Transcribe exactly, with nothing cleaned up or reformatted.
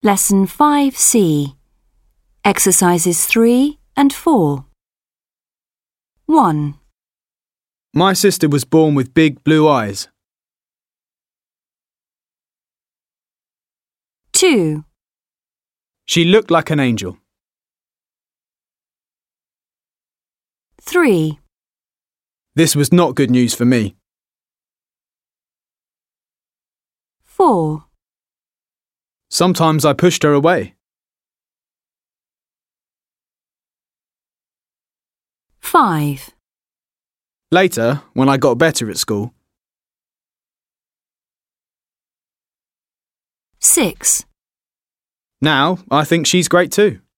Lesson five C. Exercises three and four. one. My sister was born with big blue eyes. two. She looked like an angel. three. This was not good news for me. four. Sometimes I pushed her away. five. Later, when I got better at school, six. now I think she's great too.